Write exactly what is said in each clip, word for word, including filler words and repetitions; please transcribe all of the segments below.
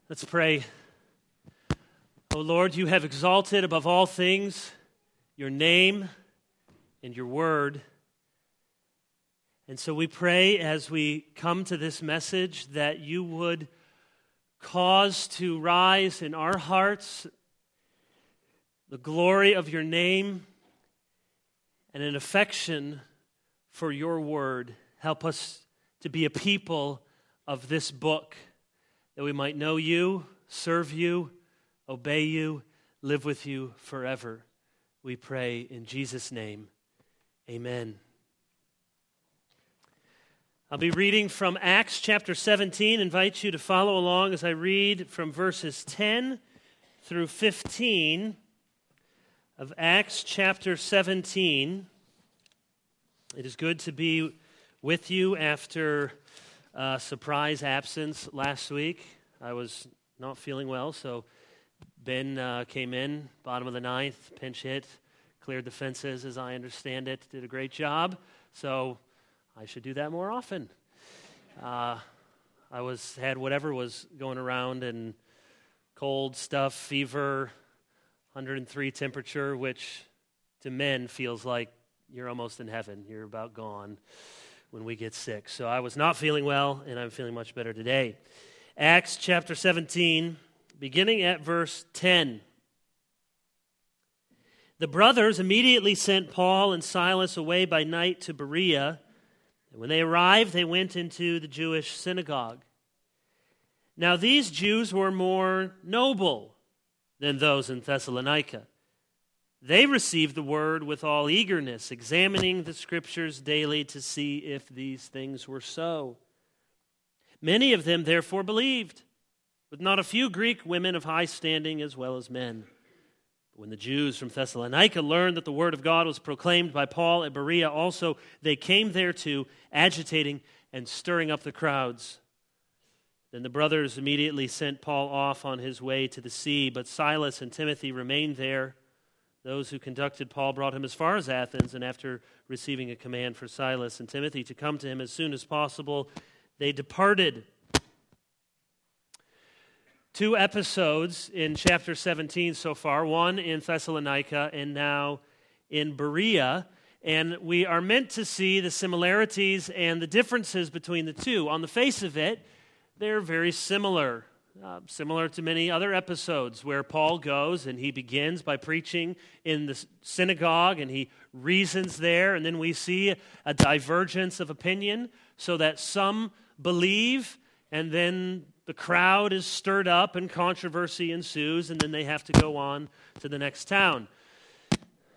Let's pray. O Lord, you have exalted above all things your name and your word. And so we pray as we come to this message that you would cause to rise in our hearts the glory of your name and an affection for your word. Help us to be a people of this book, that we might know you, serve you, obey you, live with you forever. We pray in Jesus' name. Amen. I'll be reading from Acts chapter seventeen. I invite you to follow along as I read from verses ten through fifteen of Acts chapter seventeen. It is good to be with you after a surprise absence last week. I was not feeling well, so Ben uh, came in, bottom of the ninth, pinch hit, cleared the fences as I understand it, did a great job. So I should do that more often. Uh, I was had whatever was going around, and cold stuff, fever, one hundred three temperature, which to men feels like you're almost in heaven. You're about gone when we get sick. So I was not feeling well, and I'm feeling much better today. Acts chapter seventeen, beginning at verse ten. The brothers immediately sent Paul and Silas away by night to Berea. And when they arrived, they went into the Jewish synagogue. Now these Jews were more noble than those in Thessalonica. They received the word with all eagerness, examining the scriptures daily to see if these things were so. Many of them therefore believed, with not a few Greek women of high standing as well as men. When the Jews from Thessalonica learned that the word of God was proclaimed by Paul at Berea also, they came there too, agitating and stirring up the crowds. Then the brothers immediately sent Paul off on his way to the sea, but Silas and Timothy remained there. Those who conducted Paul brought him as far as Athens, and after receiving a command for Silas and Timothy to come to him as soon as possible, they departed. Two episodes in chapter seventeen so far, one in Thessalonica and now in Berea, and we are meant to see the similarities and the differences between the two. On the face of it, they're very similar. Uh, similar to many other episodes where Paul goes and he begins by preaching in the synagogue and he reasons there, and then we see a divergence of opinion so that some believe, and then the crowd is stirred up and controversy ensues, and then they have to go on to the next town. I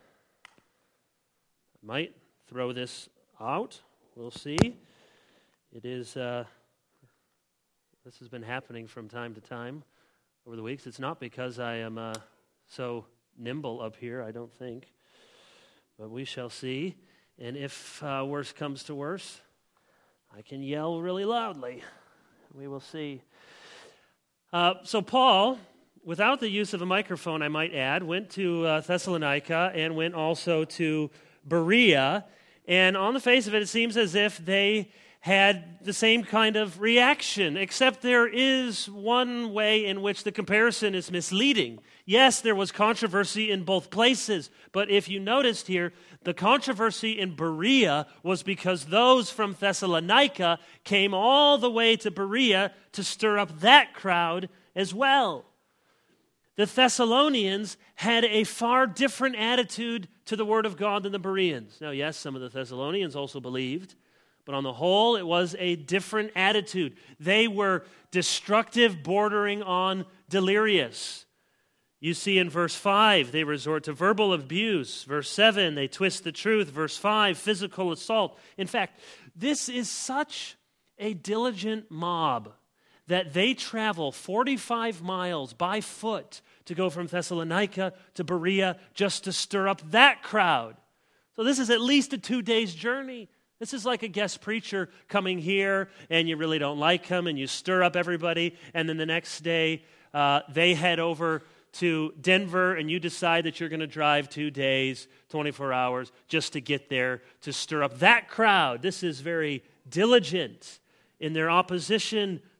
might throw this out. We'll see. It is... Uh, This has been happening from time to time over the weeks. It's not because I am uh, so nimble up here, I don't think. But we shall see. And if uh, worse comes to worse, I can yell really loudly. We will see. Uh, so Paul, without the use of a microphone, I might add, went to uh, Thessalonica and went also to Berea. And on the face of it, it seems as if they had the same kind of reaction, except there is one way in which the comparison is misleading. Yes, there was controversy in both places, but if you noticed here, the controversy in Berea was because those from Thessalonica came all the way to Berea to stir up that crowd as well. The Thessalonians had a far different attitude to the Word of God than the Bereans. Now, yes, some of the Thessalonians also believed, but on the whole, it was a different attitude. They were destructive, bordering on delirious. You see in verse five, they resort to verbal abuse. Verse seven, they twist the truth. Verse five, physical assault. In fact, this is such a diligent mob that they travel forty-five miles by foot to go from Thessalonica to Berea just to stir up that crowd. So this is at least a two days journey. This is like a guest preacher coming here, and you really don't like him, and you stir up everybody, and then the next day uh, they head over to Denver, and you decide that you're going to drive two days, twenty-four hours, just to get there to stir up that crowd. This is very diligent in their opposition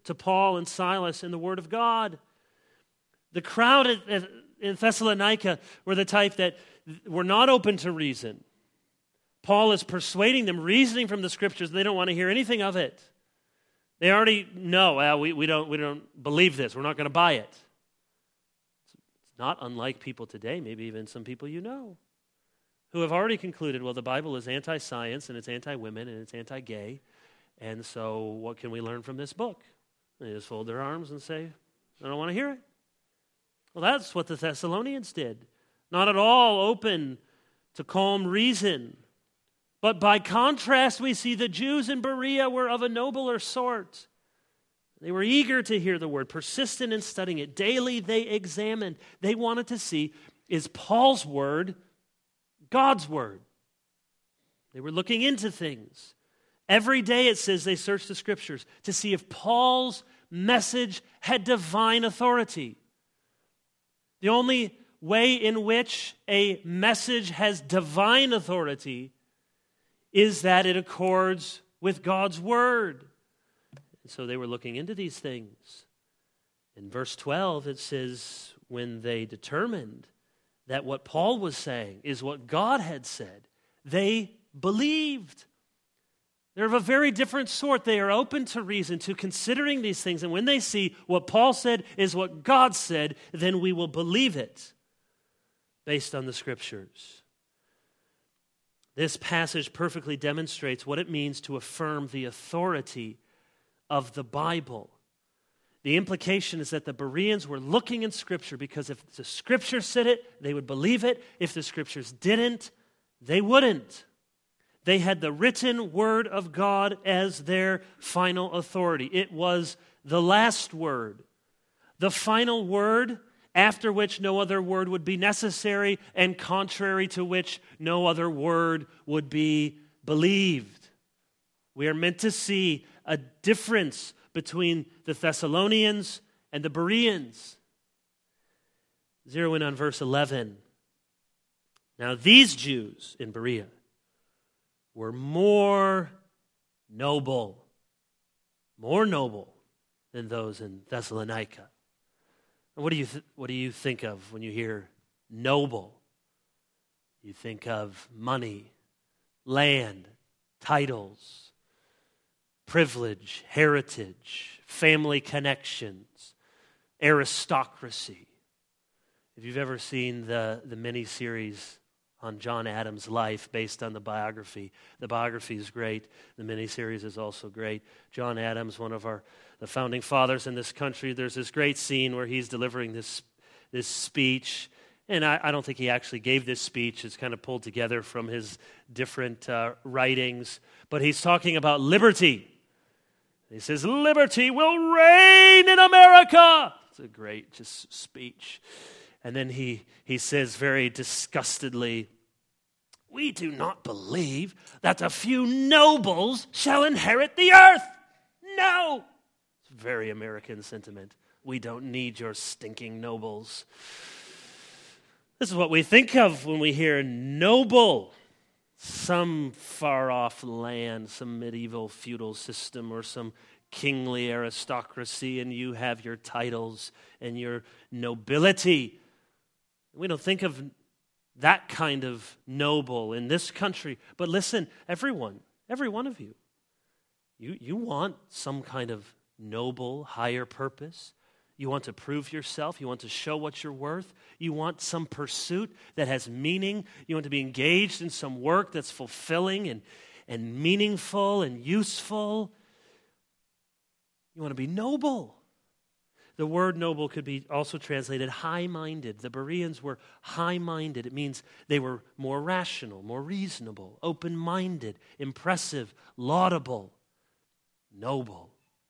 to Paul and Silas in the Word of God. The crowd at, at, in Thessalonica were the type that were not open to reason. Paul is persuading them, reasoning from the Scriptures. They don't want to hear anything of it. They already know, well, we, we, don't, we don't believe this. We're not going to buy it. It's not unlike people today, maybe even some people you know, who have already concluded, well, the Bible is anti-science and it's anti-women and it's anti-gay, and so what can we learn from this book? They just fold their arms and say, I don't want to hear it. Well, that's what the Thessalonians did. Not at all open to calm reason. But by contrast, we see the Jews in Berea were of a nobler sort. They were eager to hear the word, persistent in studying it. Daily they examined. They wanted to see, is Paul's word God's word? They were looking into things. Every day it says they searched the Scriptures to see if Paul's message had divine authority. The only way in which a message has divine authority is that it accords with God's word. And so they were looking into these things. In verse twelve, it says, when they determined that what Paul was saying is what God had said, they believed. They're of a very different sort. They are open to reason, to considering these things. And when they see what Paul said is what God said, then we will believe it based on the Scriptures. This passage perfectly demonstrates what it means to affirm the authority of the Bible. The implication is that the Bereans were looking in Scripture because if the Scripture said it, they would believe it. If the Scriptures didn't, they wouldn't. They had the written Word of God as their final authority. It was the last word, the final word, after which no other word would be necessary, and contrary to which no other word would be believed. We are meant to see a difference between the Thessalonians and the Bereans. Zero in on verse eleven. Now these Jews in Berea were more noble, more noble than those in Thessalonica. What do you th- what do you think of when you hear noble? You think of money, land, titles, privilege, heritage, family connections, aristocracy. If you've ever seen the, the mini-series on John Adams' life based on the biography, the biography is great. The mini-series is also great. John Adams, one of our the founding fathers in this country, there's this great scene where he's delivering this, this speech. And I, I don't think he actually gave this speech. It's kind of pulled together from his different uh, writings. But he's talking about liberty. He says, liberty will reign in America. It's a great just speech. And then he, he says very disgustedly, we do not believe that a few nobles shall inherit the earth. No. It's a very American sentiment. We don't need your stinking nobles. This is what we think of when we hear noble. Some far-off land, some medieval feudal system, or some kingly aristocracy, and you have your titles and your nobility. We don't think of that kind of noble in this country. But listen, everyone, every one of you, you, you want some kind of noble, higher purpose. You want to prove yourself. You want to show what you're worth. You want some pursuit that has meaning. You want to be engaged in some work that's fulfilling and, and meaningful and useful. You want to be noble. The word noble could be also translated high-minded. The Bereans were high-minded. It means they were more rational, more reasonable, open-minded, impressive, laudable, noble.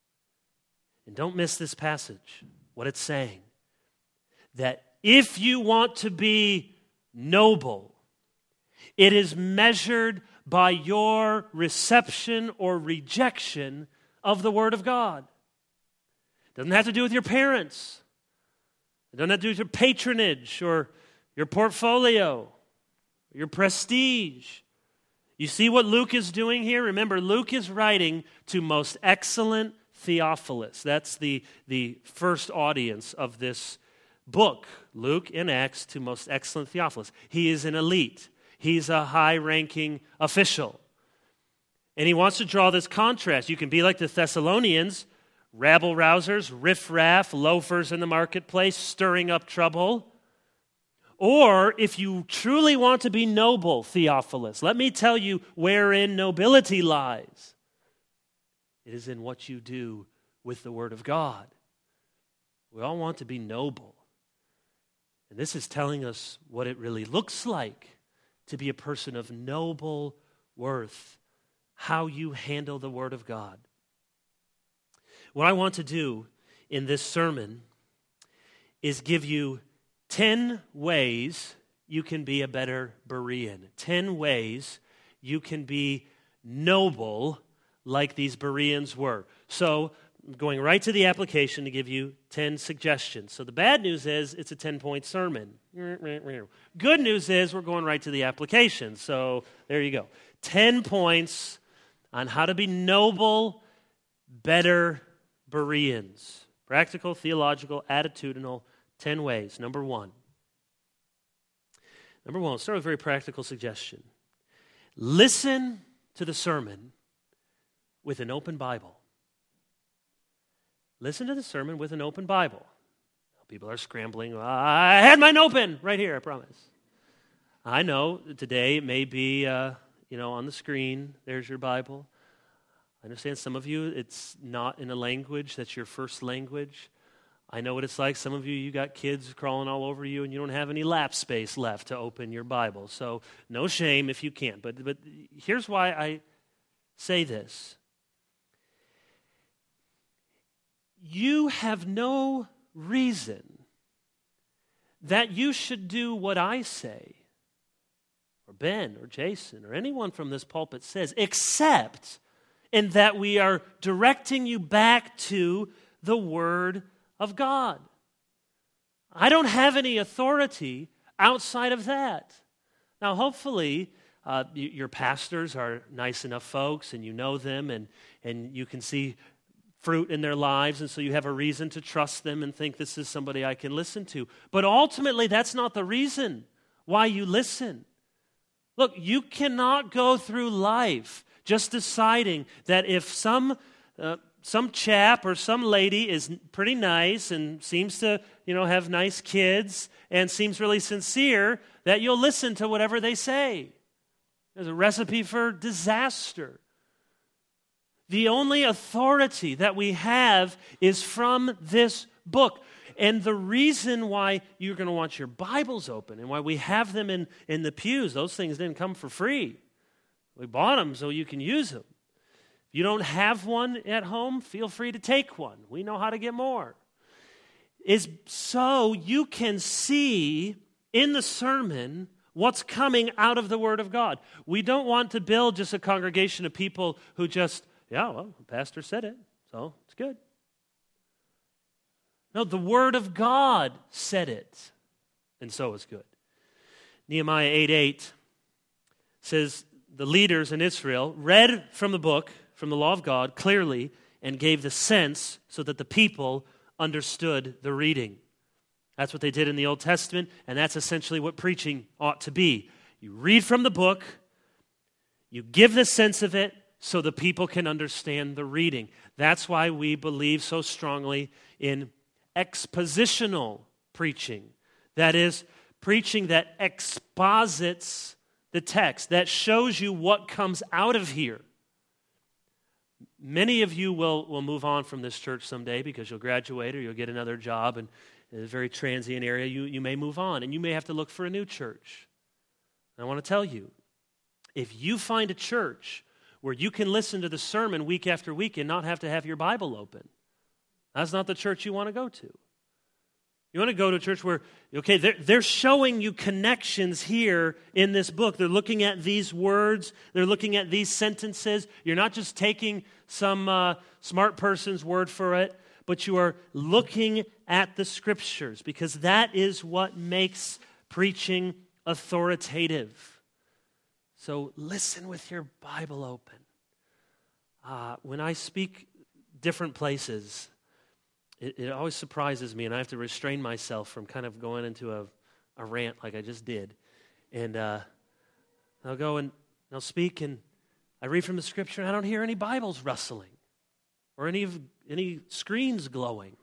And don't miss this passage, what it's saying. That if you want to be noble, it is measured by your reception or rejection of the Word of God. It doesn't have to do with your parents. It doesn't have to do with your patronage or your portfolio, your prestige. You see what Luke is doing here? Remember, Luke is writing to most excellent Theophilus. That's the, the first audience of this book, Luke and Acts, to most excellent Theophilus. He is an elite. He's a high-ranking official. And he wants to draw this contrast. You can be like the Thessalonians, rabble-rousers, riff-raff, loafers in the marketplace, stirring up trouble. Or if you truly want to be noble, Theophilus, let me tell you wherein nobility lies. It is in what you do with the Word of God. We all want to be noble. And this is telling us what it really looks like to be a person of noble worth, how you handle the Word of God. What I want to do in this sermon is give you ten ways you can be a better Berean. ten ways you can be noble like these Bereans were. So I'm going right to the application to give you ten suggestions. So the bad news is it's a ten-point sermon. Good news is we're going right to the application. So there you go. ten points on how to be noble, better Bereans. Practical, theological, attitudinal, ten ways. Number one. Number one, let's start with a very practical suggestion. Listen to the sermon with an open Bible. Listen to the sermon with an open Bible. People are scrambling. I had mine open right here, I promise. I know today it may be, uh, you know, on the screen. There's your Bible. I understand some of you, it's not in a language that's your first language. I know what it's like. Some of you, you got kids crawling all over you and you don't have any lap space left to open your Bible. So no shame if you can't. But, but here's why I say this. You have no reason that you should do what I say, or Ben, or Jason, or anyone from this pulpit says, except in that we are directing you back to the Word of God. I don't have any authority outside of that. Now, hopefully, uh, y- your pastors are nice enough folks, and you know them, and, and you can see fruit in their lives, and so you have a reason to trust them and think this is somebody I can listen to. But ultimately, that's not the reason why you listen. Look, you cannot go through life just deciding that if some uh, some chap or some lady is pretty nice and seems to, you know, have nice kids and seems really sincere, that you'll listen to whatever they say. There's a recipe for disaster. The only authority that we have is from this book. And the reason why you're going to want your Bibles open and why we have them in, in the pews, those things didn't come for free. We bought them so you can use them. If you don't have one at home, feel free to take one. We know how to get more. Is so you can see in the sermon what's coming out of the Word of God. We don't want to build just a congregation of people who just, yeah, well, the pastor said it, so it's good. No, the Word of God said it, and so it's good. Nehemiah eight eight says, the leaders in Israel read from the book, from the law of God, clearly, and gave the sense so that the people understood the reading. That's what they did in the Old Testament, and that's essentially what preaching ought to be. You read from the book, you give the sense of it, so the people can understand the reading. That's why we believe so strongly in expositional preaching. That is, preaching that exposits the text, that shows you what comes out of here. Many of you will, will move on from this church someday because you'll graduate or you'll get another job, and in a very transient area, you, you may move on, and you may have to look for a new church. And I want to tell you, if you find a church where you can listen to the sermon week after week and not have to have your Bible open, that's not the church you want to go to. You want to go to a church where, okay, they're, they're showing you connections here in this book. They're looking at these words. They're looking at these sentences. You're not just taking some uh, smart person's word for it, but you are looking at the Scriptures, because that is what makes preaching authoritative. So listen with your Bible open. Uh, when I speak different places, it, it always surprises me, and I have to restrain myself from kind of going into a, a rant like I just did. And uh, I'll go and I'll speak, and I read from the Scripture, and I don't hear any Bibles rustling or any of, any screens glowing.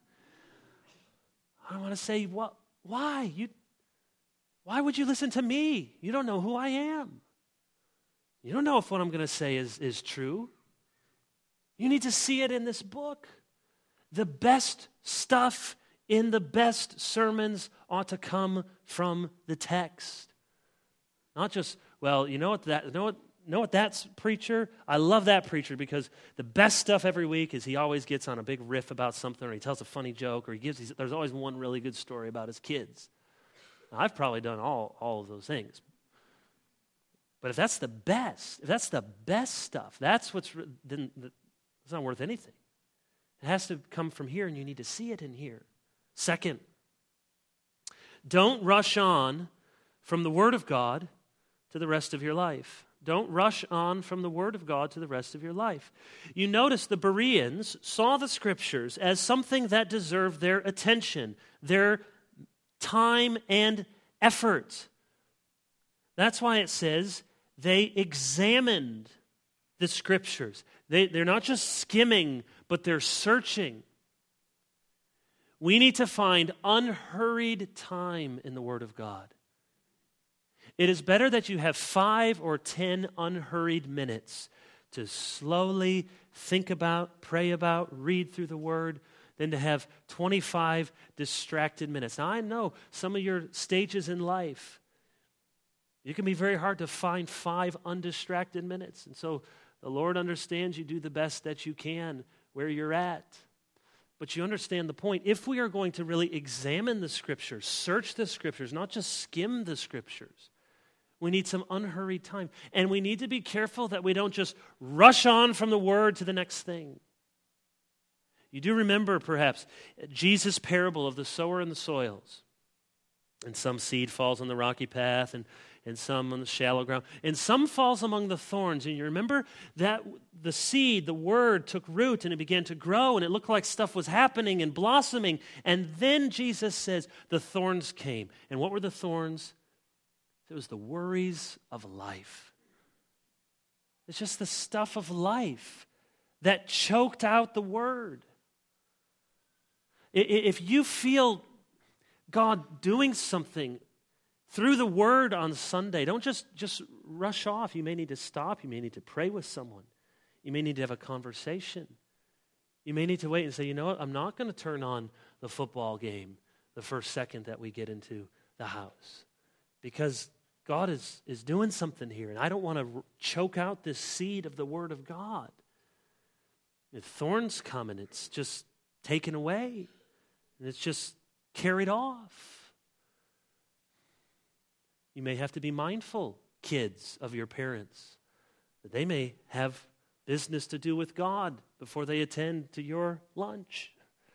I want to say, what? Why? You, why would you listen to me? You don't know who I am. You don't know if what I'm going to say is, is true. You need to see it in this book. The best stuff in the best sermons ought to come from the text. Not just, well, you know what that, you know what, know what that's preacher? I love that preacher because the best stuff every week is he always gets on a big riff about something, or he tells a funny joke, or he gives, there's always one really good story about his kids. Now, I've probably done all, all of those things. But if that's the best, if that's the best stuff, that's what's, then it's not worth anything. It has to come from here, and you need to see it in here. Second, don't rush on from the Word of God to the rest of your life. Don't rush on from the Word of God to the rest of your life. You notice the Bereans saw the Scriptures as something that deserved their attention, their time and effort. That's why it says they examined the Scriptures. They, they're not just skimming, but they're searching. We need to find unhurried time in the Word of God. It is better that you have five or ten unhurried minutes to slowly think about, pray about, read through the Word, than to have twenty-five distracted minutes. Now, I know some of your stages in life, it can be very hard to find five undistracted minutes. And so the Lord understands you do the best that you can where you're at. But you understand the point. If we are going to really examine the Scriptures, search the Scriptures, not just skim the Scriptures, we need some unhurried time. And we need to be careful that we don't just rush on from the Word to the next thing. You do remember, perhaps, Jesus' parable of the sower and the soils. And some seed falls on the rocky path, and, and some on the shallow ground. And some falls among the thorns. And you remember that the seed, the Word, took root, and it began to grow, and it looked like stuff was happening and blossoming. And then Jesus says, the thorns came. And what were the thorns? It was the worries of life. It's just the stuff of life that choked out the Word. If you feel God doing something through the Word on Sunday, don't just, just rush off. You may need to stop. You may need to pray with someone. You may need to have a conversation. You may need to wait and say, you know what, I'm not going to turn on the football game the first second that we get into the house. Because God is, is doing something here, and I don't want to choke out this seed of the Word of God. If thorns come and it's just taken away, and it's just carried off. You may have to be mindful, kids, of your parents, that they may have business to do with God before they attend to your lunch.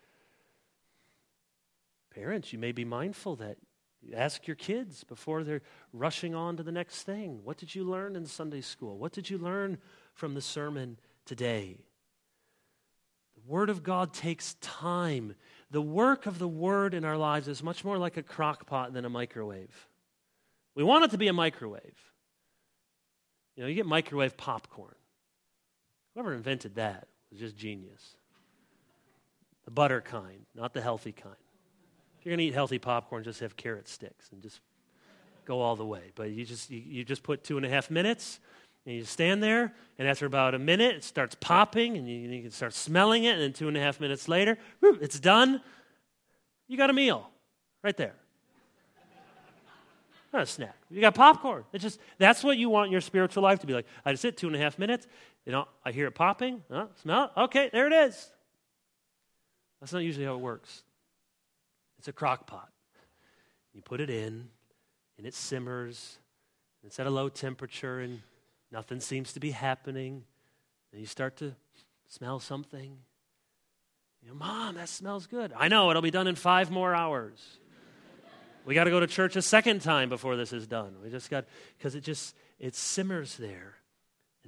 Parents, you may be mindful that you ask your kids before they're rushing on to the next thing. What did you learn in Sunday school? What did you learn from the sermon today? The Word of God takes time. The work of the Word in our lives is much more like a crock pot than a microwave. We want it to be a microwave. You know, you get microwave popcorn. Whoever invented that was just genius. The butter kind, not the healthy kind. If you're going to eat healthy popcorn, just have carrot sticks and just go all the way. But you just you, you just put two and a half minutes, and you stand there, and after about a minute, it starts popping, and you, you can start smelling it, and then two and a half minutes later, whoo, it's done. You got a meal right there. Not a snack. You got popcorn. It's just that's what you want your spiritual life to be like. I just sit two and a half minutes. You know, I hear it popping. Oh, smell it. Okay, there it is. That's not usually how it works. It's a crock pot. You put it in, and it simmers. And it's at a low temperature, and nothing seems to be happening. Then you start to smell something. You know, Mom, that smells good. I know, it'll be done in five more hours. We got to go to church a second time before this is done. We just got, because it just, it simmers there.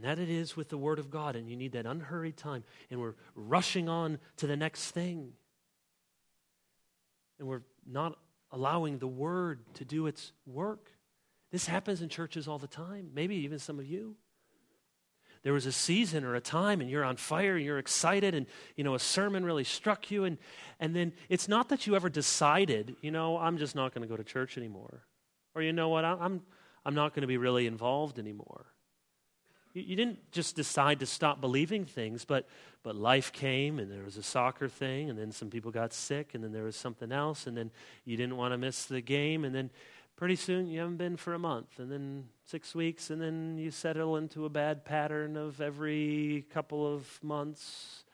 And that it is with the Word of God, and you need that unhurried time, and we're rushing on to the next thing. And we're not allowing the Word to do its work. This happens in churches all the time, maybe even some of you. There was a season or a time and you're on fire and you're excited and, you know, a sermon really struck you. And, and then it's not that you ever decided, you know, I'm just not going to go to church anymore. Or, you know what, I'm, I'm not going to be really involved anymore. You, you didn't just decide to stop believing things, but, but life came and there was a soccer thing and then some people got sick and then there was something else and then you didn't want to miss the game and then pretty soon you haven't been for a month, and then six weeks, and then you settle into a bad pattern of every couple of months.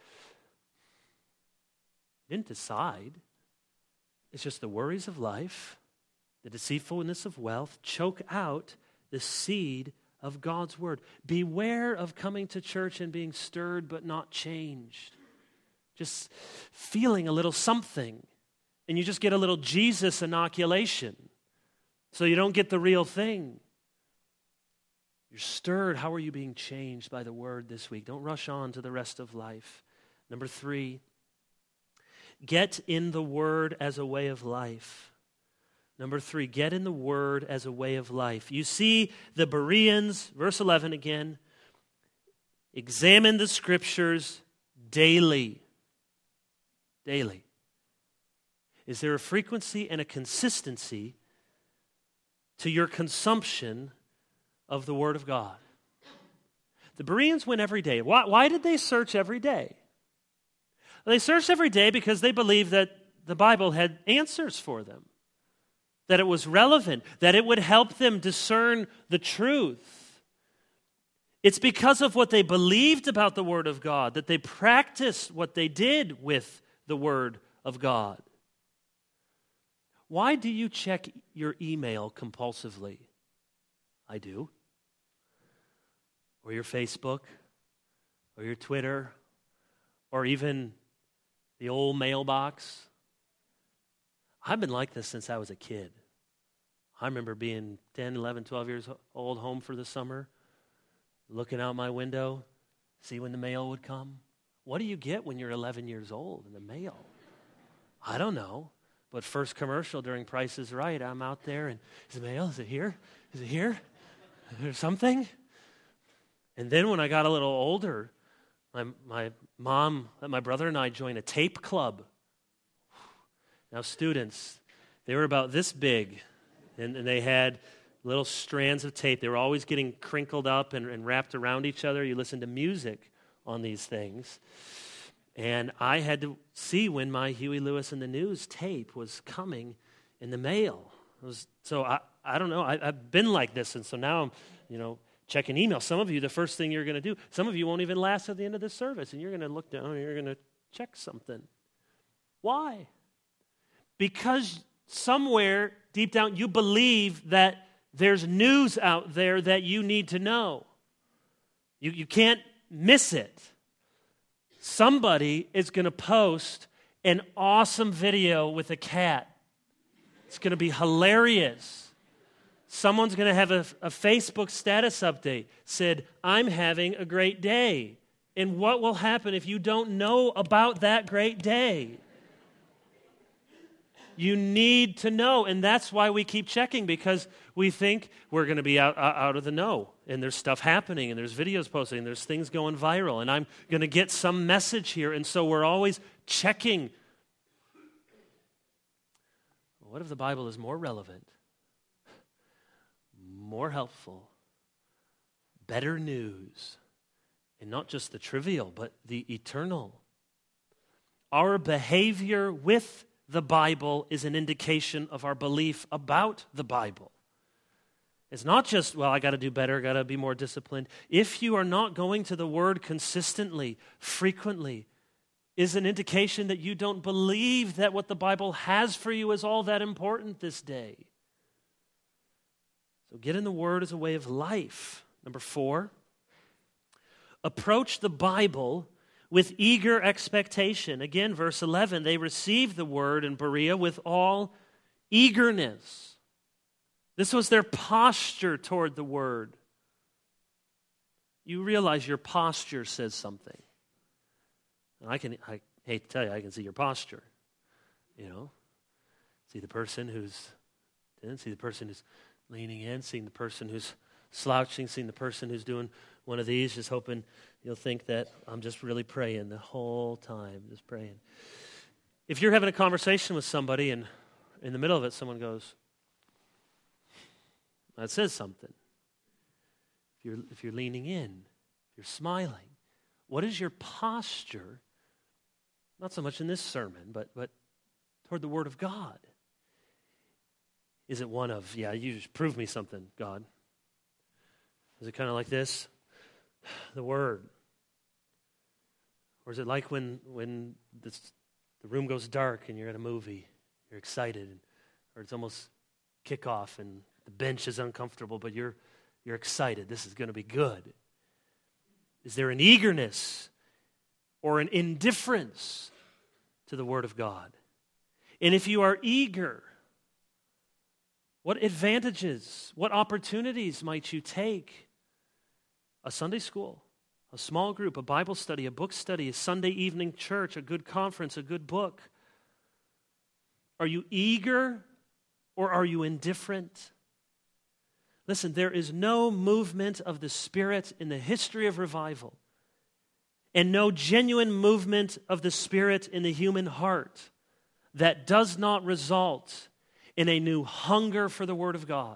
You didn't decide. It's just the worries of life, the deceitfulness of wealth, choke out the seed of God's word. Beware of coming to church and being stirred but not changed. Just feeling a little something, and you just get a little Jesus inoculation. So you don't get the real thing. You're stirred. How are you being changed by the word this week? Don't rush on to the rest of life. Number three, get in the word as a way of life. Number three, get in the word as a way of life. You see the Bereans, verse eleven again, examine the scriptures daily. Daily. Is there a frequency and a consistency to your consumption of the Word of God? The Bereans went every day. Why, why did they search every day? Well, they searched every day because they believed that the Bible had answers for them, that it was relevant, that it would help them discern the truth. It's because of what they believed about the Word of God that they practiced what they did with the Word of God. Why do you check your email compulsively? I do. Or your Facebook, or your Twitter, or even the old mailbox. I've been like this since I was a kid. I remember being ten, eleven, twelve years old, home for the summer, looking out my window, see when the mail would come. What do you get when you're eleven years old in the mail? I don't know. But first commercial during Price is Right, I'm out there and, is the mail? Is it here? Is it here? Is there something? And then when I got a little older, my, my mom, my brother and I joined a tape club. Now students, they were about this big, and, and they had little strands of tape. They were always getting crinkled up and, and wrapped around each other. You listen to music on these things. And I had to see when my Huey Lewis and the News tape was coming in the mail. It was, so I, I don't know. I, I've been like this, and so now I'm, you know, checking email. Some of you, the first thing you're going to do, some of you won't even last at the end of this service, and you're going to look down and you're going to check something. Why? Because somewhere deep down you believe that there's news out there that you need to know. You, you can't miss it. Somebody is going to post an awesome video with a cat. It's going to be hilarious. Someone's going to have a, a Facebook status update, said, I'm having a great day. And what will happen if you don't know about that great day? You need to know, and that's why we keep checking, because we think we're going to be out, out of the know, and there's stuff happening, and there's videos posting, and there's things going viral, and I'm going to get some message here, and so we're always checking. What if the Bible is more relevant, more helpful, better news, and not just the trivial, but the eternal? Our behavior with the Bible is an indication of our belief about the Bible. It's not just, well, I got to do better, got to be more disciplined. If you are not going to the Word consistently, frequently, is an indication that you don't believe that what the Bible has for you is all that important this day. So get in the Word as a way of life. Number four, approach the Bible with eager expectation. Again, verse eleven, they received the word in Berea with all eagerness. This was their posture toward the word. you realize your posture says something. And I can, I hate to tell you, I can see your posture. You know, see the person who's, see the person who's leaning in, seeing the person who's slouching, seeing the person who's doing one of these, just hoping you'll think that I'm just really praying the whole time, just praying. If you're having a conversation with somebody and in the middle of it someone goes, that says something. If you're, if you're leaning in, if you're smiling, what is your posture? Not so much in this sermon, but but toward the Word of God. Is it one of, yeah, you just prove me something, God? Is it kind of like this? The Word. Or is it like when when this, the room goes dark and you're at a movie, you're excited, or it's almost kickoff and the bench is uncomfortable, but you're you're excited. This is going to be good. Is there an eagerness or an indifference to the Word of God? And if you are eager, what advantages, what opportunities might you take? A Sunday school, a small group, a Bible study, a book study, a Sunday evening church, a good conference, a good book. Are you eager or are you indifferent? Listen, there is no movement of the Spirit in the history of revival and no genuine movement of the Spirit in the human heart that does not result in a new hunger for the Word of God.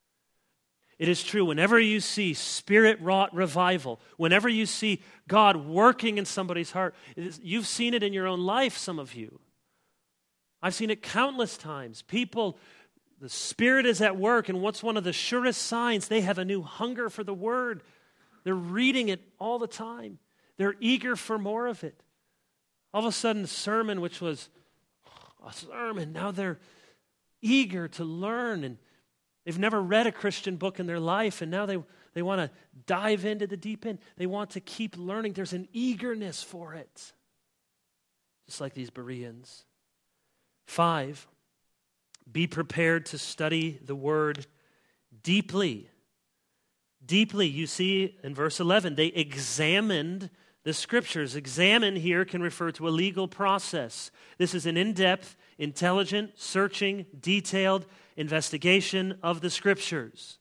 It is true, whenever you see Spirit-wrought revival, whenever you see God working in somebody's heart, it is, you've seen it in your own life, some of you. I've seen it countless times. People, the Spirit is at work, and what's one of the surest signs? They have a new hunger for the Word. They're reading it all the time. They're eager for more of it. All of a sudden, a sermon, which was a sermon, now they're eager to learn, and they've never read a Christian book in their life, and now they, they want to dive into the deep end. They want to keep learning. There's an eagerness for it, just like these Bereans. Five, be prepared to study the Word deeply. Deeply, you see in verse eleven, they examined the Scriptures. Examine here can refer to a legal process. This is an in-depth, intelligent, searching, detailed investigation of the Scriptures.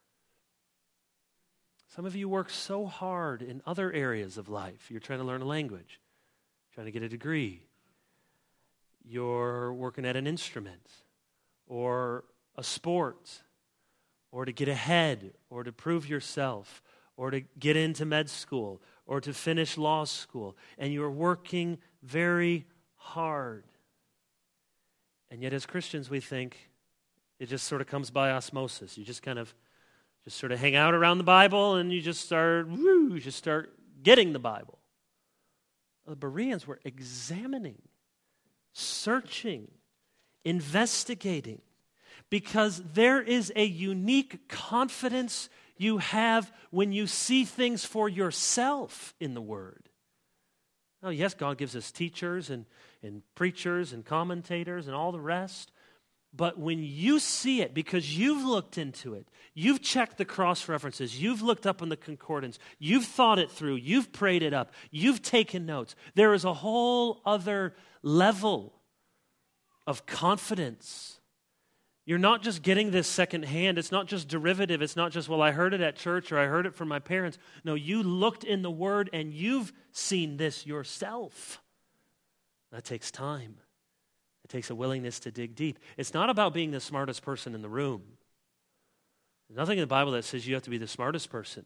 Some of you work so hard in other areas of life. You're trying to learn a language, trying to get a degree. You're working at an instrument or a sport or to get ahead or to prove yourself or to get into med school or to finish law school. And you're working very hard. And yet as Christians we think it just sort of comes by osmosis. You just kind of just sort of hang out around the Bible and you just start, woo, you just start getting the Bible. The Bereans were examining, searching, investigating, because there is a unique confidence you have when you see things for yourself in the Word. Oh, yes, God gives us teachers and, and preachers and commentators and all the rest, but when you see it, because you've looked into it, you've checked the cross-references, you've looked up on the concordance, you've thought it through, you've prayed it up, you've taken notes, there is a whole other level of confidence. You're not just getting this secondhand. It's not just derivative. It's not just, well, I heard it at church or I heard it from my parents. No, you looked in the Word and you've seen this yourself. That takes time. It takes a willingness to dig deep. It's not about being the smartest person in the room. There's nothing in the Bible that says you have to be the smartest person.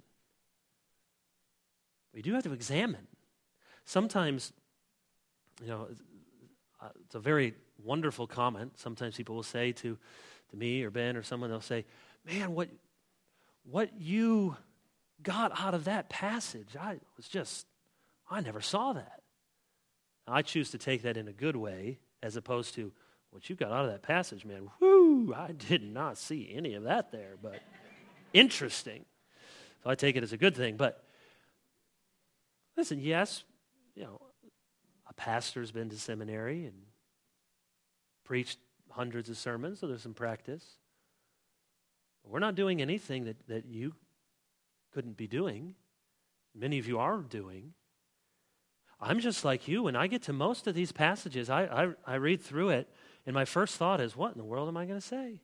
We do have to examine. Sometimes, you know, it's a very wonderful comment. Sometimes people will say to, to me or Ben or someone, they'll say, man, what, what you got out of that passage, I was just, I never saw that. I choose to take that in a good way as opposed to, what you got out of that passage, man, whoo, I did not see any of that there, but interesting. So I take it as a good thing. But listen, yes, you know, a pastor's been to seminary and preached hundreds of sermons, so there's some practice. We're not doing anything that, that you couldn't be doing. many of you are doing. I'm just like you. When I get to most of these passages, I, I, I read through it, and my first thought is, what in the world am I going to say?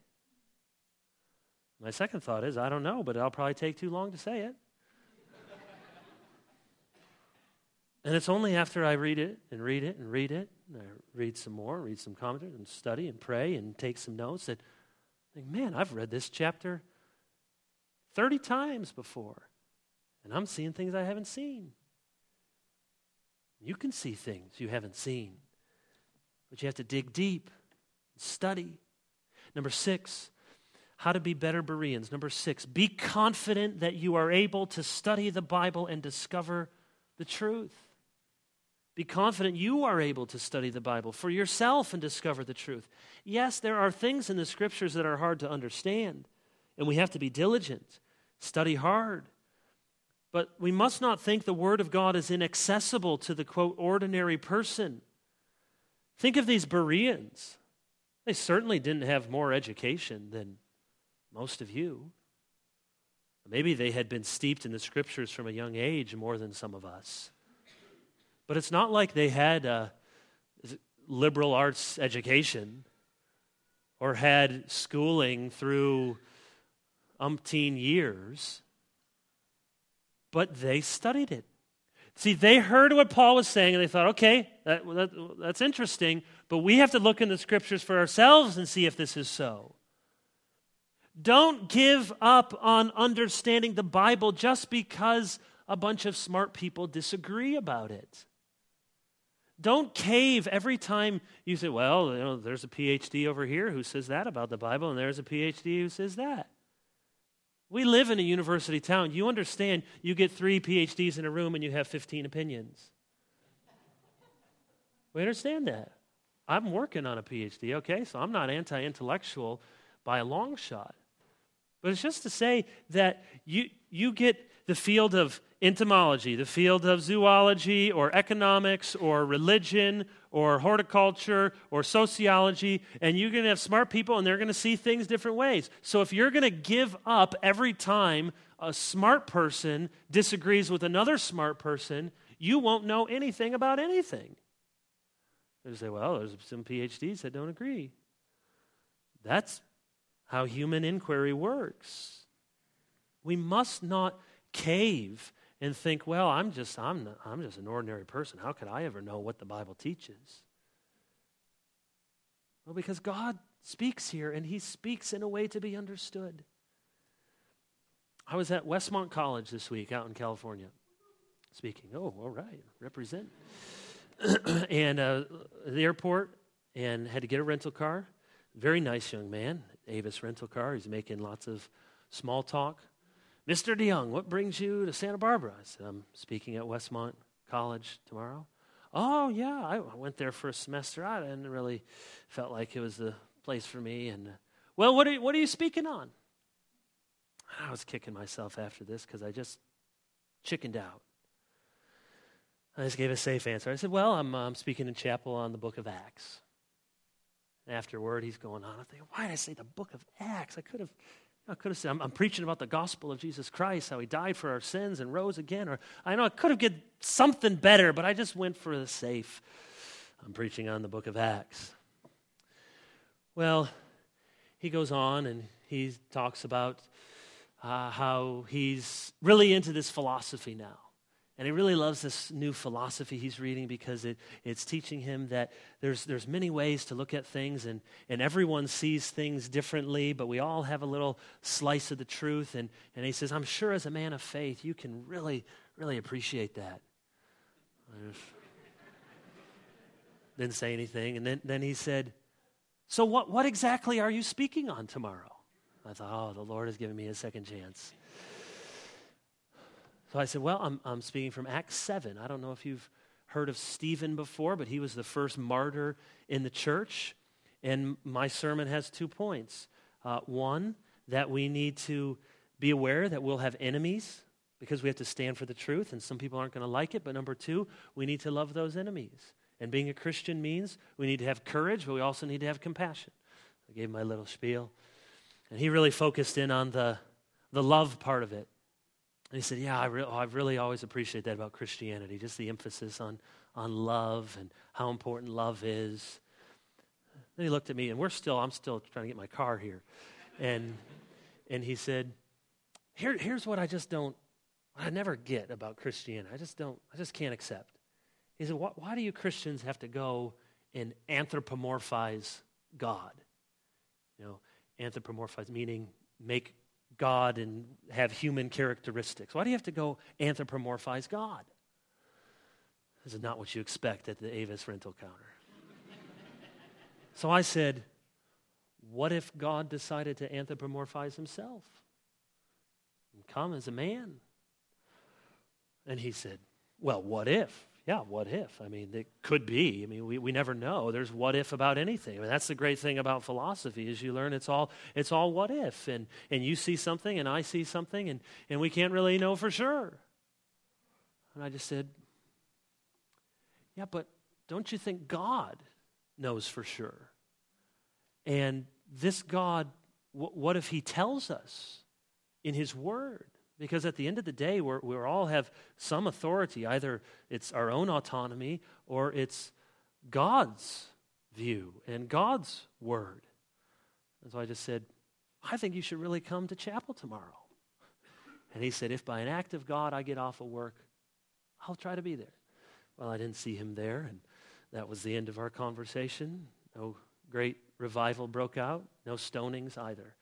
My second thought is, I don't know, but it'll probably take too long to say it. And it's only after I read it and read it and read it, and I read some more, read some commentaries, and study and pray and take some notes that I think, man, I've read this chapter thirty times before, and I'm seeing things I haven't seen. You can see things you haven't seen, but you have to dig deep and study. Number six, how to be better Bereans. Number six, be confident that you are able to study the Bible and discover the truth. Be confident you are able to study the Bible for yourself and discover the truth. Yes, there are things in the Scriptures that are hard to understand, and we have to be diligent, study hard. But we must not think the Word of God is inaccessible to the, quote, ordinary person. Think of these Bereans. They certainly didn't have more education than most of you. Maybe they had been steeped in the Scriptures from a young age more than some of us. But it's not like they had a liberal arts education or had schooling through umpteen years. But they studied it. See, they heard what Paul was saying, and they thought, okay, that, that, that's interesting, but we have to look in the Scriptures for ourselves and see if this is so. Don't give up on understanding the Bible just because a bunch of smart people disagree about it. Don't cave every time you say, well, you know, there's a P H D over here who says that about the Bible, and there's a P H D who says that. We live in a university town. You understand, you get three P H Ds in a room and you have fifteen opinions. We understand that. I'm working on a P H D, okay? So I'm not anti-intellectual by a long shot. But it's just to say that you, you get the field of entomology, the field of zoology or economics or religion or horticulture or sociology, and you're going to have smart people and they're going to see things different ways. So if you're going to give up every time a smart person disagrees with another smart person, you won't know anything about anything. They say, well, there's some P H Ds that don't agree. That's how human inquiry works. We must not cave and think, well, I'm just I'm not, I'm just an ordinary person. How could I ever know what the Bible teaches? Well, because God speaks here, and he speaks in a way to be understood. I was at Westmont College this week out in California speaking. Oh, all right, represent. and uh, at the airport, and had to get a rental car. Very nice young man, Avis rental car. He's making lots of small talk. Mister DeYoung, what brings you to Santa Barbara? I said, I'm speaking at Westmont College tomorrow. Oh, yeah, I went there for a semester. I didn't really felt like it was the place for me. And uh, well, what are you, what are you speaking on? I was kicking myself after this because I just chickened out. I just gave a safe answer. I said, well, I'm, uh, I'm speaking in chapel on the book of Acts. Afterward, he's going on. I'm thinking, why did I say the book of Acts? I could have, I could have said, I'm, I'm preaching about the gospel of Jesus Christ, how he died for our sins and rose again. Or I know I could have get something better, but I just went for the safe. I'm preaching on the book of Acts. Well, he goes on and he talks about uh, how he's really into this philosophy now. And he really loves this new philosophy he's reading because it, it's teaching him that there's there's many ways to look at things, and, and everyone sees things differently, but we all have a little slice of the truth. And, and he says, I'm sure as a man of faith, you can really, really appreciate that. I just didn't say anything. And then, then he said, so what, what exactly are you speaking on tomorrow? I thought, oh, the Lord has given me a second chance. So I said, well, I'm, I'm speaking from Acts seven. I don't know if you've heard of Stephen before, but he was the first martyr in the church. And my sermon has two points. Uh, one, that we need to be aware that we'll have enemies because we have to stand for the truth, and some people aren't going to like it. But number two, we need to love those enemies. And being a Christian means we need to have courage, but we also need to have compassion. I gave my little spiel. And he really focused in on the, the love part of it. And he said, yeah, I, re- I really always appreciate that about Christianity, just the emphasis on, on love and how important love is. Then he looked at me, and we're still, I'm still trying to get my car here. And and he said, Here, here's what I just don't, what I never get about Christianity. I just don't, I just can't accept. He said, why, why do you Christians have to go and anthropomorphize God? You know, anthropomorphize, meaning make God and have human characteristics. Why do you have to go anthropomorphize God? This is not what you expect at the Avis rental counter. So I said, what if God decided to anthropomorphize himself and come as a man? And he said, well, what if? Yeah, what if? I mean, it could be. I mean, we, we never know. There's what if about anything. I mean, that's the great thing about philosophy is you learn it's all it's all what if. And and you see something and I see something and, and we can't really know for sure. And I just said, yeah, but don't you think God knows for sure? And this God, w- what if he tells us in his word? Because at the end of the day, we're, we all have some authority. Either it's our own autonomy or it's God's view and God's word. And so I just said, I think you should really come to chapel tomorrow. And he said, if by an act of God I get off of work, I'll try to be there. Well, I didn't see him there, and that was the end of our conversation. No great revival broke out. No stonings either.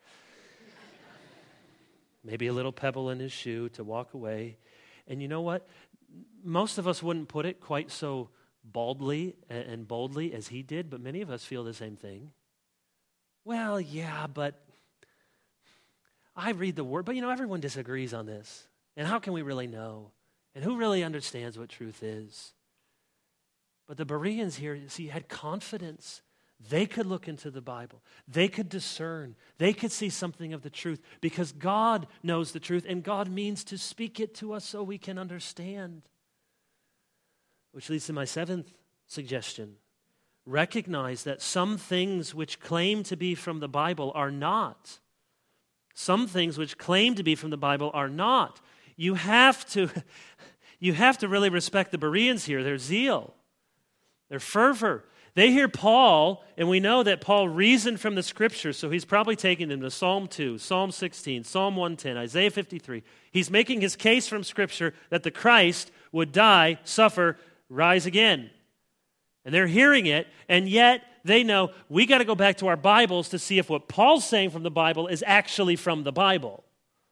Maybe a little pebble in his shoe to walk away. And you know what? Most of us wouldn't put it quite so baldly and boldly as he did, but many of us feel the same thing. Well, yeah, but I read the word, but you know, everyone disagrees on this. And how can we really know? And who really understands what truth is? But the Bereans here, see, had confidence. They could look into the Bible. They could discern. They could see something of the truth because God knows the truth and God means to speak it to us so we can understand. Which leads to my seventh suggestion. Recognize that some things which claim to be from the Bible are not. Some things which claim to be from the Bible are not. You have to, you have to really respect the Bereans here, their zeal, their fervor. They hear Paul, and we know that Paul reasoned from the Scriptures, so he's probably taking them to Psalm two, Psalm sixteen, Psalm one ten, Isaiah fifty-three. He's making his case from Scripture that the Christ would die, suffer, rise again. And they're hearing it, and yet they know we got to go back to our Bibles to see if what Paul's saying from the Bible is actually from the Bible.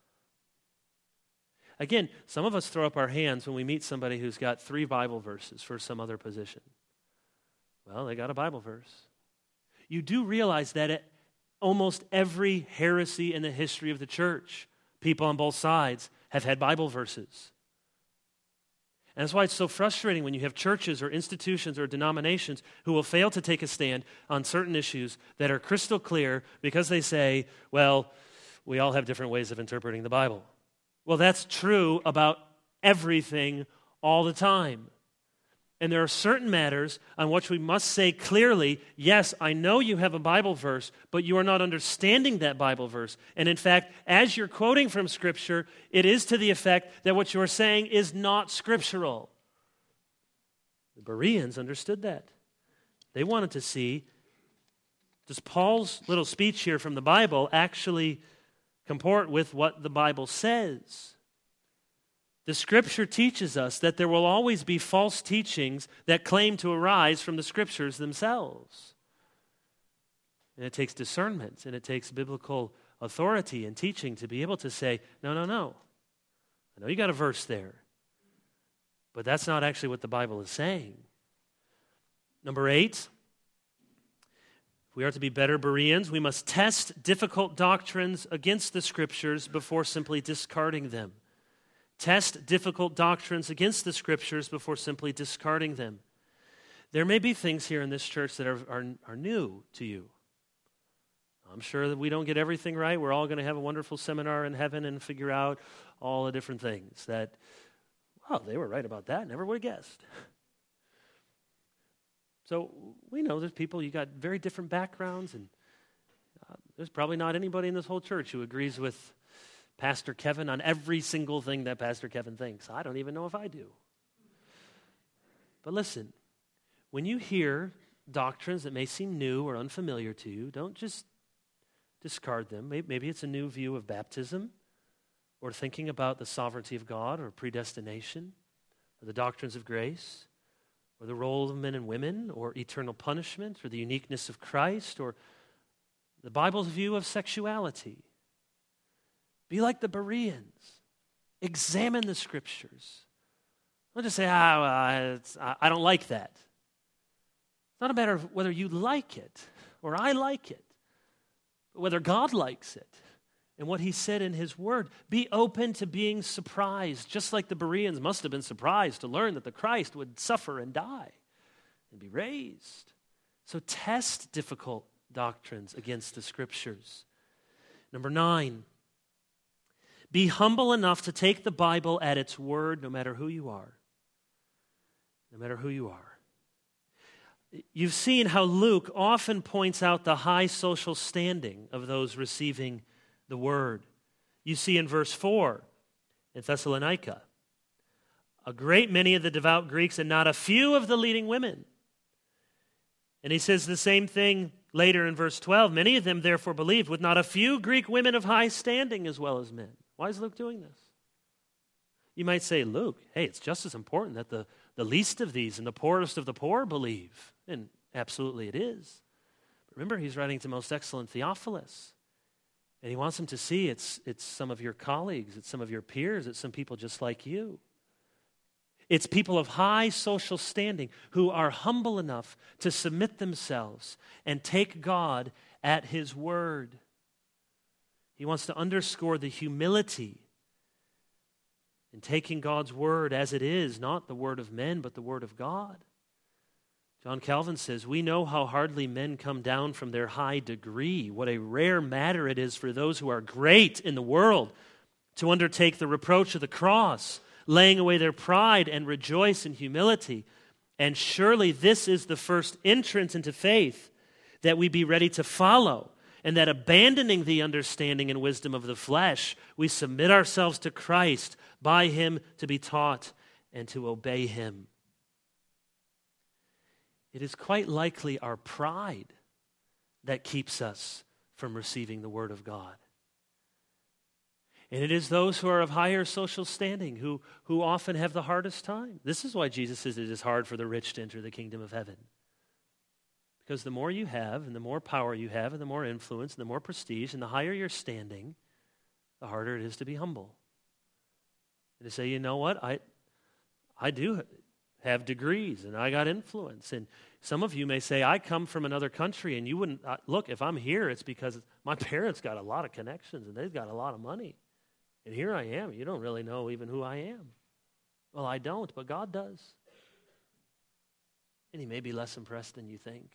Again, some of us throw up our hands when we meet somebody who's got three Bible verses for some other position. Well, they got a Bible verse. You do realize that at almost every heresy in the history of the church, people on both sides have had Bible verses. And that's why it's so frustrating when you have churches or institutions or denominations who will fail to take a stand on certain issues that are crystal clear because they say, well, we all have different ways of interpreting the Bible. Well, that's true about everything all the time. And there are certain matters on which we must say clearly, yes, I know you have a Bible verse, but you are not understanding that Bible verse. And in fact, as you're quoting from Scripture, it is to the effect that what you are saying is not scriptural. The Bereans understood that. They wanted to see, does Paul's little speech here from the Bible actually comport with what the Bible says? The Scripture teaches us that there will always be false teachings that claim to arise from the Scriptures themselves. And it takes discernment and it takes biblical authority and teaching to be able to say, no, no, no. I know you got a verse there, but that's not actually what the Bible is saying. Number eight, if we are to be better Bereans, we must test difficult doctrines against the Scriptures before simply discarding them. Test difficult doctrines against the Scriptures before simply discarding them. There may be things here in this church that are, are, are new to you. I'm sure that we don't get everything right. We're all going to have a wonderful seminar in heaven and figure out all the different things that, well, they were right about that. Never would have guessed. So we know there's people, you got very different backgrounds, and uh, there's probably not anybody in this whole church who agrees with Pastor Kevin on every single thing that Pastor Kevin thinks. I don't even know if I do. But listen, when you hear doctrines that may seem new or unfamiliar to you, don't just discard them. Maybe it's a new view of baptism, or thinking about the sovereignty of God, or predestination, or the doctrines of grace, or the role of men and women, or eternal punishment, or the uniqueness of Christ, or the Bible's view of sexuality. Be like the Bereans. Examine the Scriptures. Don't just say, ah, well, it's, I don't like that. It's not a matter of whether you like it or I like it, but whether God likes it and what he said in his word. Be open to being surprised, just like the Bereans must have been surprised to learn that the Christ would suffer and die and be raised. So test difficult doctrines against the Scriptures. Number nine, be humble enough to take the Bible at its word, no matter who you are. No matter who you are. You've seen how Luke often points out the high social standing of those receiving the word. You see in verse four in Thessalonica, a great many of the devout Greeks and not a few of the leading women. And he says the same thing later in verse twelve. Many of them therefore believed, with not a few Greek women of high standing as well as men. Why is Luke doing this? You might say, Luke, hey, it's just as important that the, the least of these and the poorest of the poor believe. And absolutely it is. But remember, he's writing to most excellent Theophilus. And he wants them to see it's, it's some of your colleagues, it's some of your peers, it's some people just like you. It's people of high social standing who are humble enough to submit themselves and take God at his word. He wants to underscore the humility in taking God's word as it is, not the word of men, but the word of God. John Calvin says, we know how hardly men come down from their high degree, what a rare matter it is for those who are great in the world to undertake the reproach of the cross, laying away their pride and rejoice in humility. And surely this is the first entrance into faith, that we be ready to follow, and that abandoning the understanding and wisdom of the flesh, we submit ourselves to Christ, by him to be taught and to obey him. It is quite likely our pride that keeps us from receiving the word of God. And it is those who are of higher social standing who, who often have the hardest time. This is why Jesus says it is hard for the rich to enter the kingdom of heaven. Because the more you have, and the more power you have, and the more influence, and the more prestige, and the higher your standing, the harder it is to be humble. And to say, you know what, I, I do have degrees, and I got influence. And some of you may say, I come from another country, and you wouldn't, uh, look, if I'm here, it's because my parents got a lot of connections, and they've got a lot of money. And here I am. You don't really know even who I am. Well, I don't, but God does. And he may be less impressed than you think.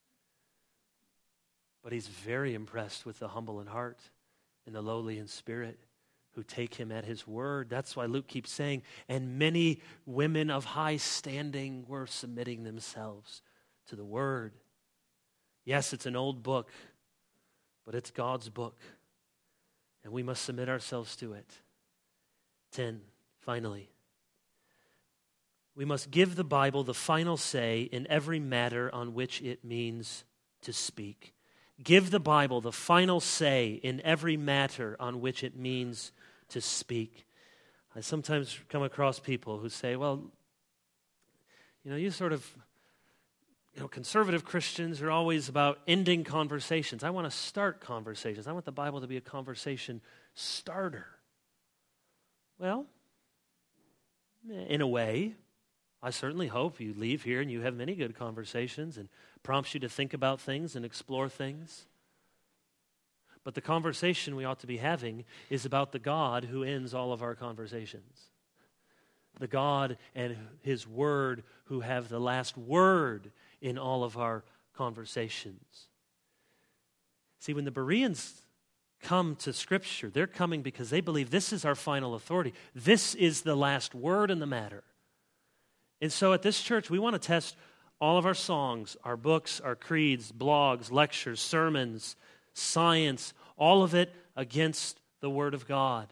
But he's very impressed with the humble in heart and the lowly in spirit who take him at his word. That's why Luke keeps saying, and many women of high standing were submitting themselves to the word. Yes, it's an old book, but it's God's book, and we must submit ourselves to it. Ten, finally, we must give the Bible the final say in every matter on which it means to speak. Give the Bible the final say in every matter on which it means to speak. I sometimes come across people who say, well, you know, you sort of, you know, conservative Christians are always about ending conversations. I want to start conversations. I want the Bible to be a conversation starter. Well, in a way, I certainly hope you leave here and you have many good conversations and prompts you to think about things and explore things. But the conversation we ought to be having is about the God who ends all of our conversations. The God and his word who have the last word in all of our conversations. See, when the Bereans come to Scripture, they're coming because they believe this is our final authority. This is the last word in the matter. And so at this church, we want to test all of our songs, our books, our creeds, blogs, lectures, sermons, science, all of it against the Word of God.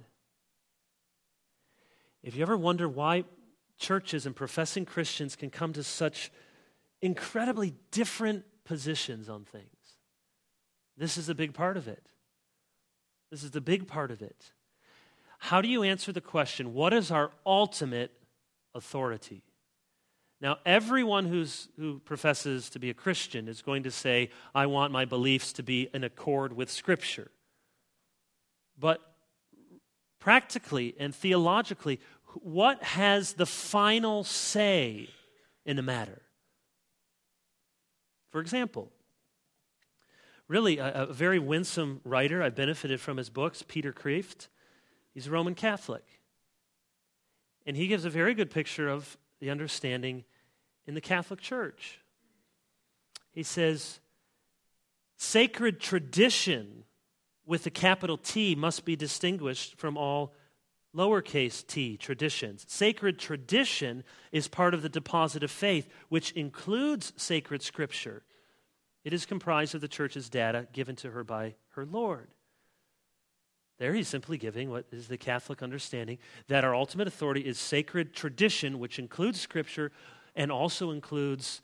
If you ever wonder why churches and professing Christians can come to such incredibly different positions on things, this is a big part of it. This is the big part of it. How do you answer the question, what is our ultimate authority? Now, everyone who's, who professes to be a Christian is going to say, I want my beliefs to be in accord with Scripture. But practically and theologically, what has the final say in the matter? For example, really a, a very winsome writer, I benefited from his books, Peter Kreeft. He's a Roman Catholic. And he gives a very good picture of the understanding in the Catholic Church. He says, sacred tradition with a capital T must be distinguished from all lowercase t traditions. Sacred tradition is part of the deposit of faith, which includes sacred scripture. It is comprised of the church's data given to her by her Lord. There he's simply giving what is the Catholic understanding, that our ultimate authority is sacred tradition, which includes Scripture and also includes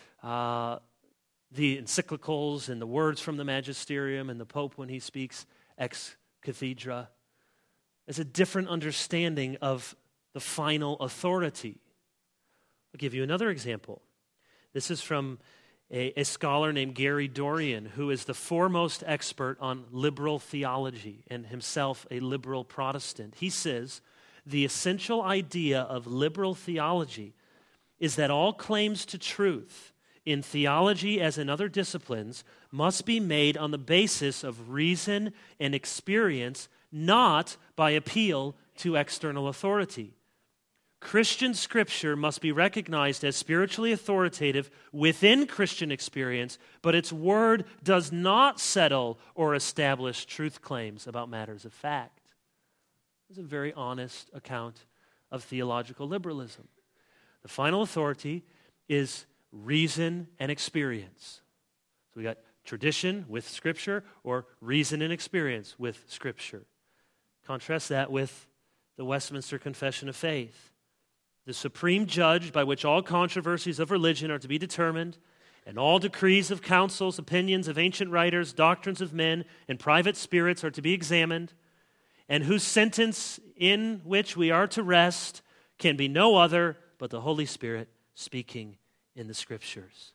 uh, the encyclicals and the words from the magisterium and the Pope when he speaks ex cathedra. It's a different understanding of the final authority. I'll give you another example. This is from A, a scholar named Gary Dorian, who is the foremost expert on liberal theology and himself a liberal Protestant. He says, the essential idea of liberal theology is that all claims to truth in theology as in other disciplines must be made on the basis of reason and experience, not by appeal to external authority. Christian scripture must be recognized as spiritually authoritative within Christian experience, but its word does not settle or establish truth claims about matters of fact. It's a very honest account of theological liberalism. The final authority is reason and experience. So we got tradition with scripture or reason and experience with scripture. Contrast that with the Westminster Confession of Faith. The supreme judge by which all controversies of religion are to be determined, and all decrees of councils, opinions of ancient writers, doctrines of men, and private spirits are to be examined, and whose sentence in which we are to rest can be no other but the Holy Spirit speaking in the Scriptures.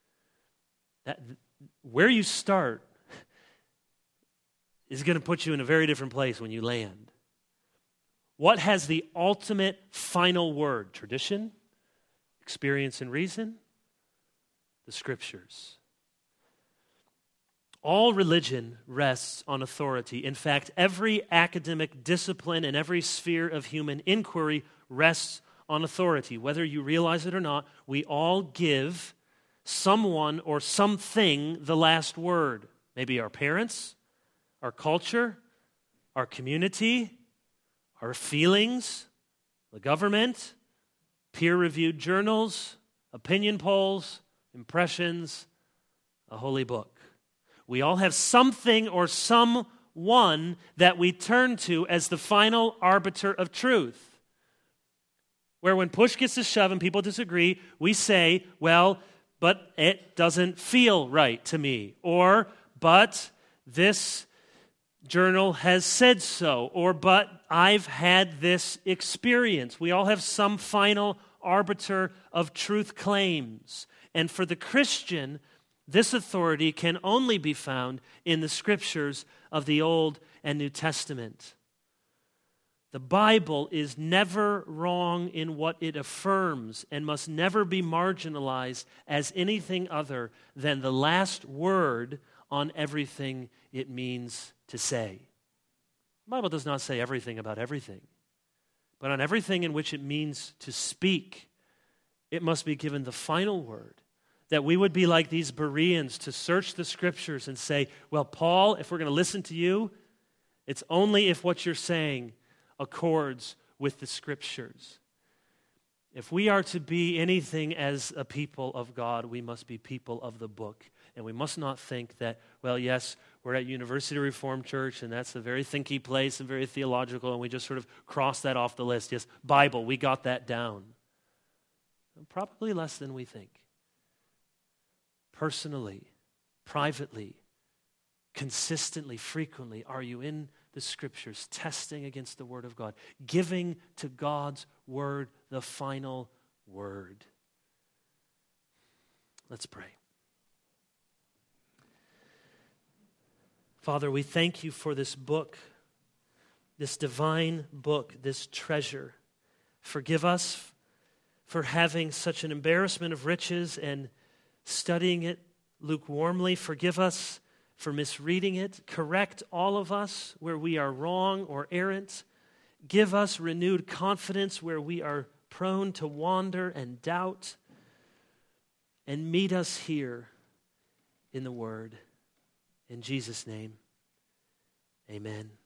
That, where you start is going to put you in a very different place when you land. What has the ultimate final word? Tradition, experience, and reason? The Scriptures. All religion rests on authority. In fact, every academic discipline and every sphere of human inquiry rests on authority. Whether you realize it or not, we all give someone or something the last word. Maybe our parents, our culture, our community, our feelings, the government, peer-reviewed journals, opinion polls, impressions, a holy book. We all have something or someone that we turn to as the final arbiter of truth. Where when push gets to shove and people disagree, we say, well, but it doesn't feel right to me. Or, but this journal has said so, or but I've had this experience. We all have some final arbiter of truth claims. And for the Christian, this authority can only be found in the Scriptures of the Old and New Testament. The Bible is never wrong in what it affirms and must never be marginalized as anything other than the last word on everything it means to say. The Bible does not say everything about everything, but on everything in which it means to speak, it must be given the final word. That we would be like these Bereans to search the Scriptures and say, well, Paul, if we're going to listen to you, it's only if what you're saying accords with the Scriptures. If we are to be anything as a people of God, we must be people of the book. And we must not think that, well, yes, we're at University Reformed Church, and that's a very thinky place and very theological, and we just sort of cross that off the list. Yes, Bible, we got that down. Probably less than we think. Personally, privately, consistently, frequently, are you in the Scriptures, testing against the Word of God, giving to God's Word the final word? Let's pray. Father, we thank you for this book, this divine book, this treasure. Forgive us for having such an embarrassment of riches and studying it lukewarmly. Forgive us for misreading it. Correct all of us where we are wrong or errant. Give us renewed confidence where we are prone to wander and doubt. And meet us here in the Word. In Jesus' name, amen.